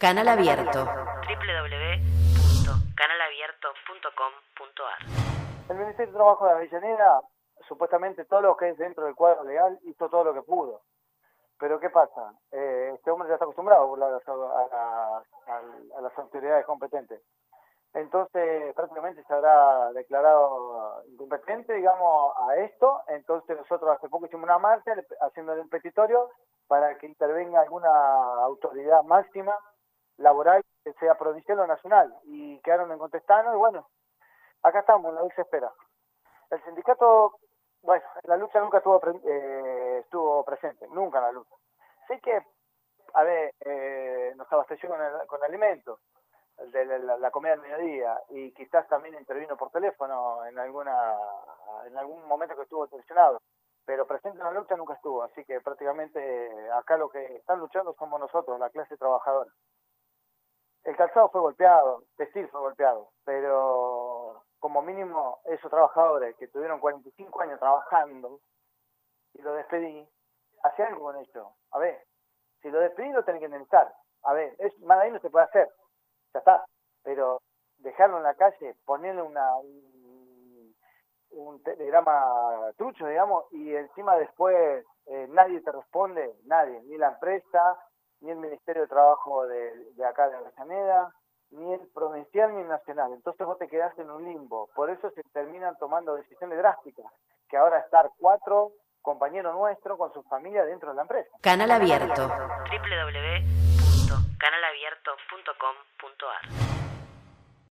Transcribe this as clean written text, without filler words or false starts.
Canal Abierto. www.canalabierto.com.ar. El Ministerio de Trabajo de Avellaneda, supuestamente todo lo que es dentro del cuadro legal, hizo todo lo que pudo. Pero ¿qué pasa? Este hombre ya está acostumbrado a burlar a las autoridades competentes. Entonces, prácticamente se habrá declarado incompetente, digamos, a esto. Entonces, nosotros hace poco hicimos una marcha haciéndole un petitorio para que intervenga alguna autoridad máxima laboral, que sea provincial o nacional. Y quedaron en contestarnos y bueno, acá estamos, en la dulce espera. El sindicato, bueno, en la lucha nunca estuvo presente, nunca en la lucha. Sí que, a ver, nos abasteció con alimentos, de la comida del mediodía, y quizás también intervino por teléfono en algún momento que estuvo tensionado, pero presente en la lucha nunca estuvo, así que prácticamente acá lo que están luchando somos nosotros, la clase trabajadora. El calzado fue golpeado, textil fue golpeado, pero como mínimo esos trabajadores que tuvieron 45 años trabajando y lo despedí, hacía algo con ello. A ver, si lo despedí lo tenés que indemnizar. A ver, más de ahí no se puede hacer, ya está. Pero dejarlo en la calle, ponerle un telegrama trucho, digamos, y encima después nadie te responde, nadie, ni la empresa, ni el Ministerio de Trabajo de acá de Avellaneda, ni el provincial ni el nacional. Entonces vos te quedás en un limbo. Por eso se terminan tomando decisiones drásticas, que ahora estar 4 compañeros nuestros con sus familias dentro de la empresa. Canal Abierto. www.canalabierto.com.ar.